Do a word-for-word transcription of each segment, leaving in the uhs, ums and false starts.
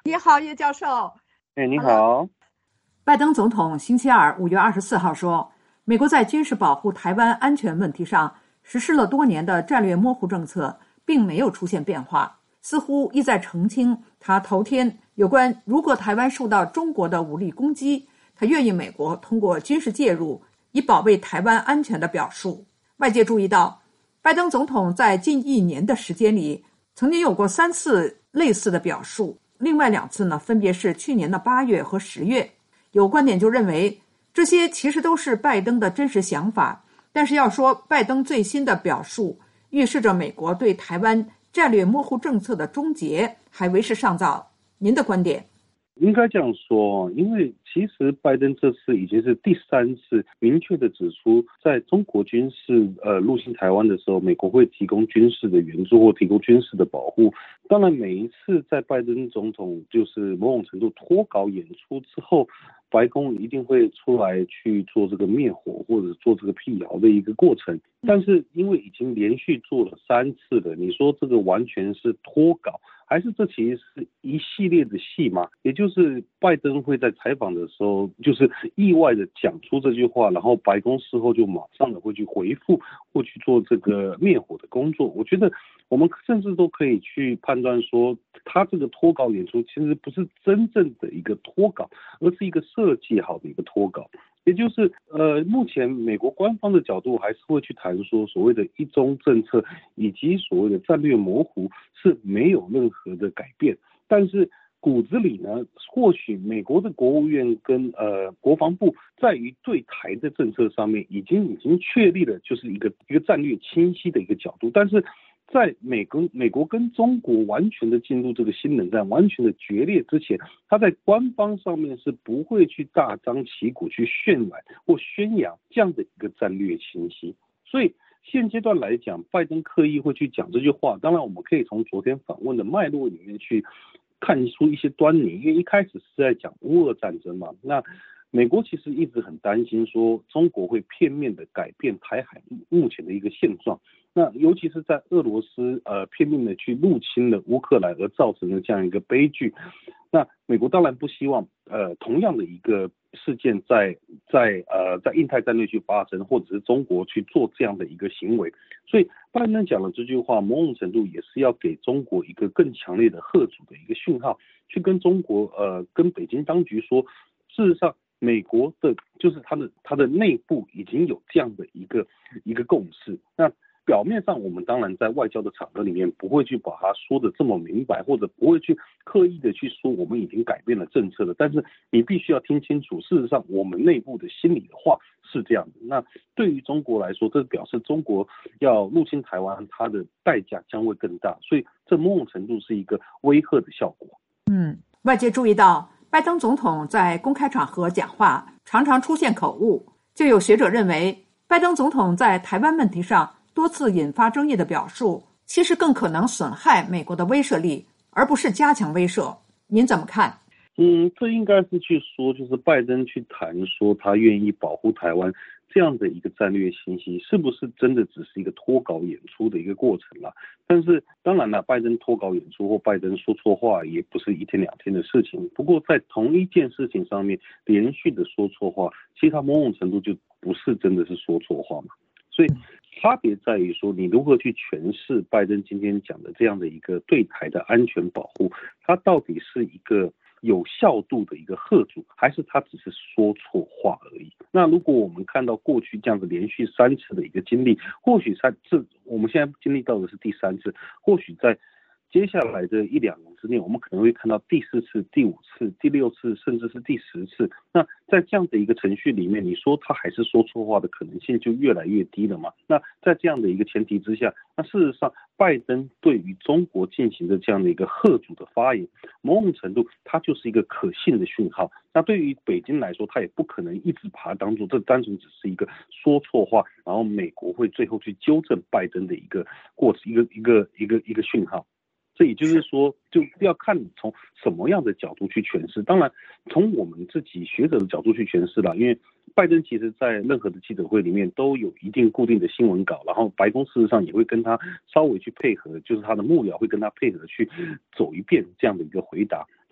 你好，叶教授。 哎，你好。 拜登总统星期二五月二十四号说，美国在军事保护台湾安全问题上实施了多年的战略模糊政策，并没有出现变化，似乎意在澄清他头天有关如果台湾受到中国的武力攻击，他愿意美国通过军事介入以保卫台湾安全的表述。外界注意到，拜登总统在近一年的时间里曾经有过三次类似的表述，另外两次呢，分别是去年的八月和十月。有观点就认为，这些其实都是拜登的真实想法，但是要说拜登最新的表述预示着美国对台湾战略模糊政策的终结，还为时尚早。您的观点？ 应该这样说，因为其实拜登这次已经是第三次明确的指出，在中国军事呃入侵台湾的时候，美国会提供军事的援助或提供军事的保护。当然，每一次在拜登总统就是某种程度脱稿演出之后，白宫一定会出来去做这个灭火或者做这个辟谣的一个过程。但是因为已经连续做了三次了，你说这个完全是脱稿，还是这其实是一系列的戏码？也就是拜登会在采访的时候，就是意外的讲出这句话，然后白宫事后就马上的会去回复或去做这个灭火的工作。我觉得我们甚至都可以去判断说，他这个脱稿演出其实不是真正的一个脱稿，而是一个设计好的一个脱稿。也就是呃，目前美国官方的角度还是会去谈说，所谓的一中政策以及所谓的战略模糊是没有任何的改变，但是骨子里呢，或许美国的国务院跟呃国防部在于对台的政策上面已经已经确立了就是一个一个战略清晰的一个角度，但是在美国美国跟中国完全的进入这个新冷战完全的决裂之前，他在官方上面是不会去大张旗鼓去渲染或宣扬这样的一个战略清晰。所以现阶段来讲，拜登刻意会去讲这句话，当然我们可以从昨天访问的脉络里面去看出一些端倪，因为一开始是在讲乌俄战争嘛，那美国其实一直很担心说中国会片面的改变台海目前的一个现状，那尤其是在俄罗斯呃片面的去入侵了乌克兰而造成的这样一个悲剧，那美国当然不希望呃同样的一个事件在在呃在印太战略去发生，或者是中国去做这样的一个行为，所以拜登讲了这句话，某种程度也是要给中国一个更强烈的嚇阻的一个讯号，去跟中国呃跟北京当局说，事实上美国的就是它的它的内部已经有这样的一个一个共识。那表面上我们当然在外交的场合里面不会去把它说的这么明白，或者不会去刻意的去说我们已经改变了政策了，但是你必须要听清楚，事实上我们内部的心里的话是这样的。那对于中国来说，这表示中国要入侵台湾，它的代价将会更大，所以这某种程度是一个威吓的效果。 嗯，外界注意到拜登总统在公开场合讲话常常出现口误，就有学者认为，拜登总统在台湾问题上多次引发争议的表述，其实更可能损害美国的威慑力，而不是加强威慑。您怎么看？ 嗯，这应该是去说，就是拜登去谈说他愿意保护台湾这样的一个战略信息，是不是真的只是一个脱稿演出的一个过程啦？但是当然了，拜登脱稿演出或拜登说错话也不是一天两天的事情。不过在同一件事情上面连续的说错话，其实他某种程度就不是真的是说错话嘛。所以差别在于说，你如何去诠释拜登今天讲的这样的一个对台的安全保护，它到底是一个有效度的一个吓阻，还是他只是说错话而已？那如果我们看到过去这样子连续三次的一个经历，或许在这我们现在经历到的是第三次，或许在接下来的一两年之内，我们可能会看到第四次、第五次、第六次，甚至是第十次。那在这样的一个程序里面，你说他还是说错话的可能性就越来越低了嘛？那在这样的一个前提之下，那事实上，拜登对于中国进行的这样的一个吓阻的发言，某种程度它就是一个可信的讯号。那对于北京来说，他也不可能一直把它当做这单纯只是一个说错话，然后美国会最后去纠正拜登的一个过一个一个一个一个讯号。这也就是说，就要看你从什么样的角度去诠释。当然，从我们自己学者的角度去诠释了，因为拜登其实在任何的记者会里面都有一定固定的新闻稿，然后白宫事实上也会跟他稍微去配合，就是他的幕僚会跟他配合去走一遍这样的一个回答。那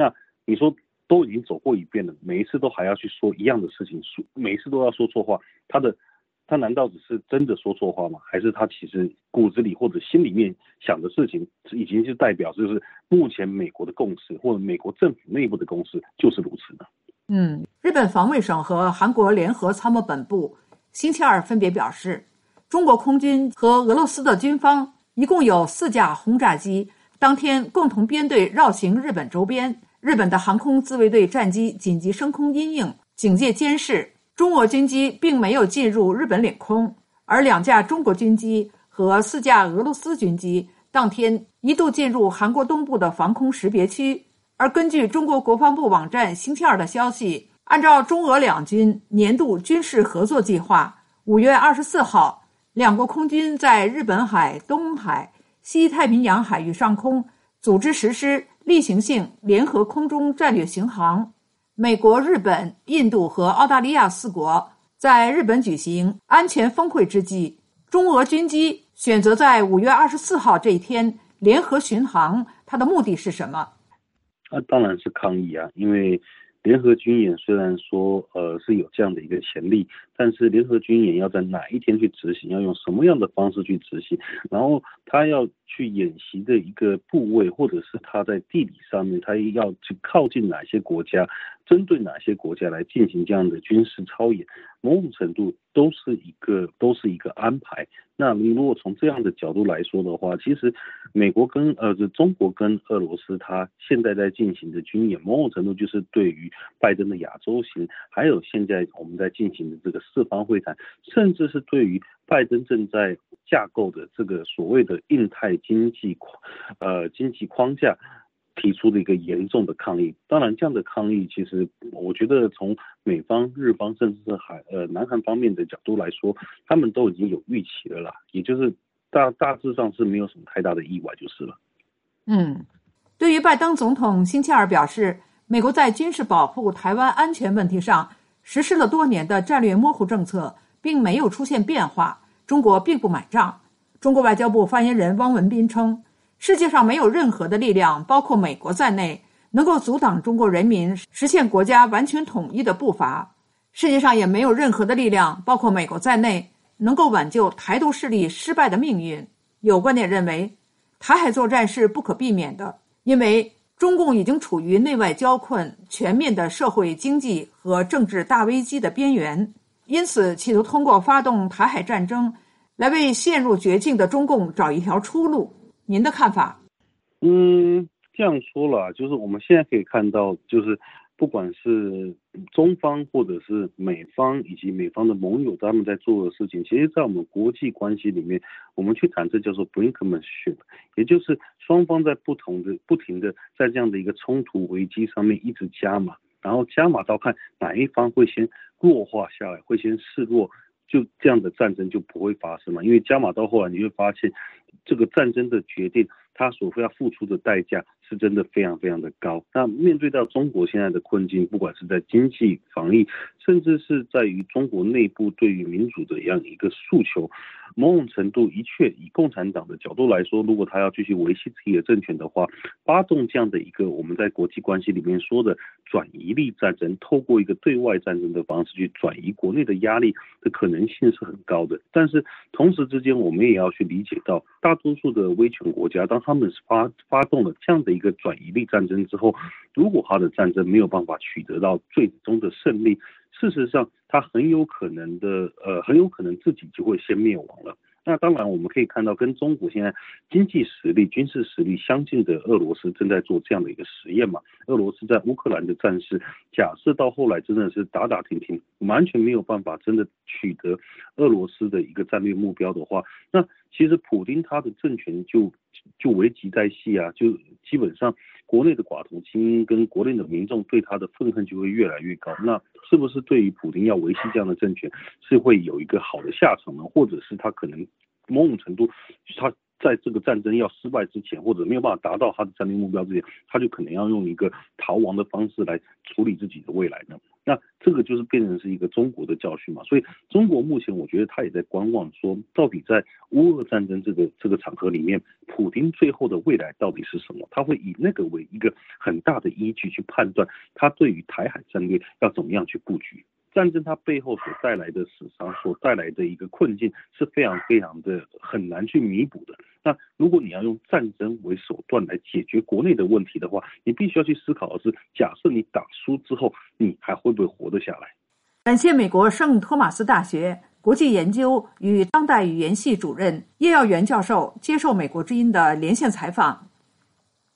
你说都已经走过一遍了，每一次都还要去说一样的事情，每一次都要说错话，他的他难道只是真的说错话吗？还是他其实骨子里或者心里面想的事情，已经是代表就是目前美国的共识或者美国政府内部的共识就是如此呢？ 嗯，日本防卫省和韩国联合参谋本部星期二分别表示，中国空军和俄罗斯的军方一共有四架轰炸机，当天共同编队绕行日本周边。日本的航空自卫队战机紧急升空因应，警戒监视。中俄军机并没有进入日本领空，而两架中国军机和四架俄罗斯军机当天一度进入韩国东部的防空识别区。而根据中国国防部网站星期二的消息，按照中俄两军年度军事合作计划，五月二十四号，两国空军在日本海、东海、西太平洋海域上空组织实施例行性联合空中战略巡航。美国、日本、印度和澳大利亚四国在日本举行安全峰会之际，中俄军机选择在五月二十四号这一天联合巡航，它的目的是什么？ 那、啊、当然是抗议啊，因为联合军演虽然说呃是有这样的一个潜力，但是联合军演要在哪一天去执行，要用什么样的方式去执行，然后他要去演习的一个部位，或者是他在地理上面他要去靠近哪些国家，针对哪些国家来进行这样的军事操演，某种程度都是一个都是一个安排。那如果从这样的角度来说的话，其实美国跟呃中国跟俄罗斯它现在在进行的军演，某种程度就是对于拜登的亚洲行，还有现在我们在进行的这个四方会谈，甚至是对于拜登正在架构的这个所谓的印太经济呃经济框架提出的一个严重的抗议。当然这样的抗议其实我觉得从美方、日方甚至是海呃南韩方面的角度来说，他们都已经有预期了啦，也就是大大致上是没有什么太大的意外就是了。 嗯，对于拜登总统星期二表示，美国在军事保护台湾安全问题上实施了多年的战略模糊政策，并没有出现变化，中国并不买账。中国外交部发言人汪文斌称，世界上没有任何的力量，包括美国在内，能够阻挡中国人民实现国家完全统一的步伐。世界上也没有任何的力量，包括美国在内，能够挽救台独势力失败的命运。有观点认为，台海作战是不可避免的，因为中共已经处于内外交困、全面的社会经济和政治大危机的边缘，因此企图通过发动台海战争来为陷入绝境的中共找一条出路。您的看法？ 嗯，这样说了，就是我们现在可以看到，就是不管是中方或者是美方以及美方的盟友他们在做的事情，其实在我们国际关系里面，我们去谈这叫做 brinkmanship， 也就是双方在不同的不停的在这样的一个冲突危机上面一直加码，然后加码到看哪一方会先弱化下来，会先示弱，就这样的战争就不会发生嘛。因为加码到后来你会发现，这个战争的决定它所要付出的代价是真的非常非常的高。那面对到中国现在的困境，不管是在经济、防疫，甚至是在于中国内部对于民主的这样一个诉求，某种程度的确以共产党的角度来说，如果他要继续维系自己的政权的话，发动这样的一个我们在国际关系里面说的转移力战争，透过一个对外战争的方式去转移国内的压力的可能性是很高的。但是同时之间我们也要去理解到，大多数的威权国家当他们发发动了这样的一个转移力战争之后，如果他的战争没有办法取得到最终的胜利，事实上他很有可能的呃很有可能自己就会先灭亡了。那当然我们可以看到跟中国现在经济实力、军事实力相近的俄罗斯正在做这样的一个实验嘛。俄罗斯在乌克兰的战事，假设到后来真的是打打停停，完全没有办法真的取得俄罗斯的一个战略目标的话，那其实普丁他的政权就就危急在系啊，就基本上国内的寡头精英跟国内的民众对他的愤恨就会越来越高。那是不是对于普丁要维系这样的政权是会有一个好的下场呢？或者是他可能某种程度他在这个战争要失败之前，或者没有办法达到他的战略目标之前，他就可能要用一个逃亡的方式来处理自己的未来呢？那这个就是变成是一个中国的教训嘛。所以中国目前我觉得他也在观望，说到底在乌俄战争这个这个场合里面，普丁最后的未来到底是什么？他会以那个为一个很大的依据去判断他对于台海战略要怎么样去布局。战争它背后所带来的死伤，所带来的一个困境是非常非常的很难去弥补的。那如果你要用战争为手段来解决国内的问题的话，你必须要去思考的是，假设你打输之后，你还会不会活得下来？ 感谢美国圣托马斯大学国际研究与当代语言系主任叶耀元教授接受美国之音的连线采访。